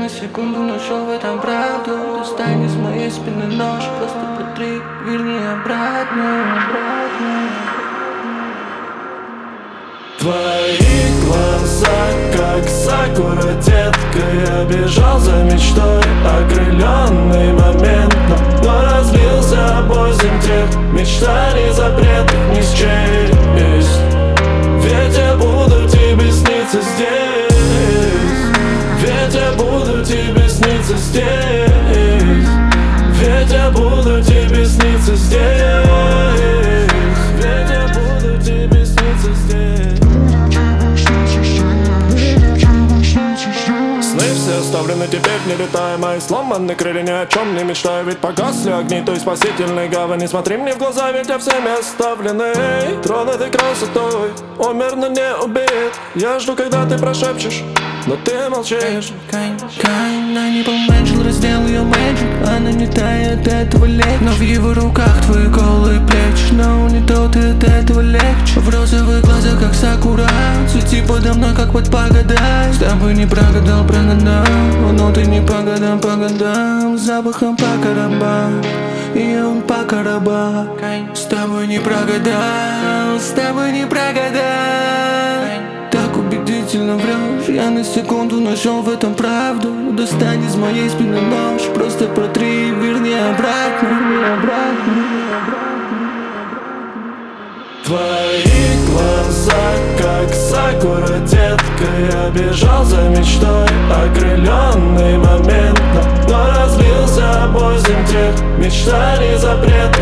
на секунду нашел в этом правду. Достань из моей спины нож, просто протри, верни обратно. Твои глаза, как сакура, детка. Я бежал за мечтой, окрыленный моментом, но разбился об озим тех мечтаний запретных не счесть. Ведь я буду тебе сниться здесь. Ведь я буду тебе сниться здесь. Ведь я буду тебе сниться здесь. Ведь я буду тебе сниться здесь. Сны все оставлены теперь нелетаемые, сломаны крылья, ни о чем не мечтаю. Ведь погасли огни той спасительной гавани. Смотри мне в глаза, ведь я всеми оставлены. Тронутый красотой, умер, но не убит. Я жду, когда ты прошепчешь, но ты молчишь. Она не поменьшил, раздел ее мэджик. Она не тает от этого легче, но в его руках твои голые плечи. Но не тот, и от этого легче. В розовых глазах, как сакура, цвети подо мной, как под погодой. С тобой не прогадал, прогадал, но ты не по годам. Запахом по коробам, и он по коробам. С тобой не прогадал, с тобой не прогадал. Так убедительно врешь, я на секунду нашел в этом правду. Достань из моей спины нож, просто протри, верни обратно. Твои глаза, как сакура, детка. Я бежал за мечтой, окрыленный моментом, но разбился об озим тех мечтаний запретных